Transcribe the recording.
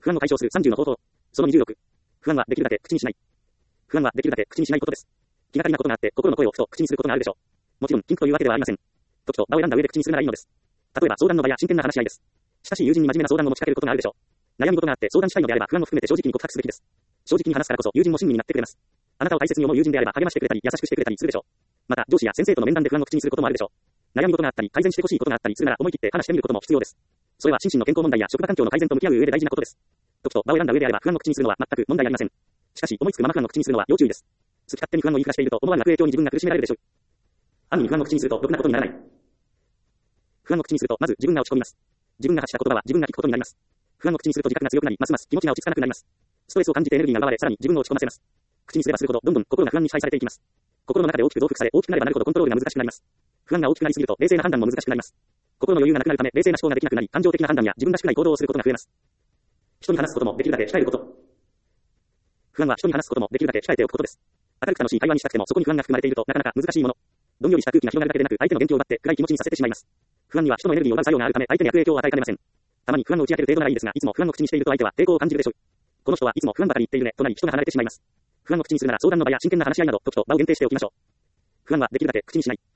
不安を解消する30の方法。その26。不安はできるだけ口にしない。不安はできるだけ口にしないことです。気がかりなことがあって心の声をふと口にすることがあるでしょう。もちろん禁句というわけではありません。時と場を選んだ上で口にするならいいのです。例えば相談の場や真剣な話し合いです。親しい友人に真面目な相談を持ちかけることがあるでしょう。悩み事があって相談したいのであれば不安も含めて正直に告白すべきです。正直に話すからこそ友人も親身になってくれます。あなたを大切に思う友人であれば励ましてくれたり優しくしてくれたりするでしょう。また上司や先生との面談で不安を口にすることもあるでしょう。悩み事があったり改善してほしいことがあったりするなら思い切って話してみることも必要です。それは心身の健康問題や職場環境の改善と向き合う上で大事なことです。時と場を選んだ上であれば不安を口にするのは全く問題ありません。しかし思いつくまま不安を口にするのは要注意です。好き勝手に不安を言い聞かしていると思わぬ悪影響に自分が苦しめられるでしょう。安易に不安を口にするとろくなことにならない。不安を口にするとまず自分が落ち込みます。自分が発した言葉は自分が聞くことになります。不安を口にすると自覚が強くなりますます気持ちが落ち着かなくなります。ストレスを感じてエネルギーが奪われさらに自分を落ち込ませます。口にすればするほどどんどん心が不安に支配されていきます。心の中で大きく増幅され大きくなればなるほどコントロールが難しくなります。不安が大きくなりすぎると冷静な判断も難しくなります。心の余裕がなくなるため冷静な思考ができなくなり感情的な判断や自分らしくない行動をすることが増えます。人に話すこともできるだけ控えること。不安は人に話すこともできるだけ控えておくことです。明るく楽しい会話にしたくてもそこに不安が含まれているとなかなか難しいもの。どんよりした空気が広がるだけでなく相手の元気を奪って暗い気持ちにさせてしまいます。不安には人のエネルギーを奪う作用があるため相手に悪影響を与えかねません。たまに不安を打ち明ける程度ならいいですがいつも不安を口にしていると相手は抵抗を感じるでしょう。この人はいつも不安ばかり言っているねとなり人が離れてしまいます。不安を口にするなら相談の場や真剣な話し合いなど時と場を限定しておきましょう。不安はできるだけ口にしない。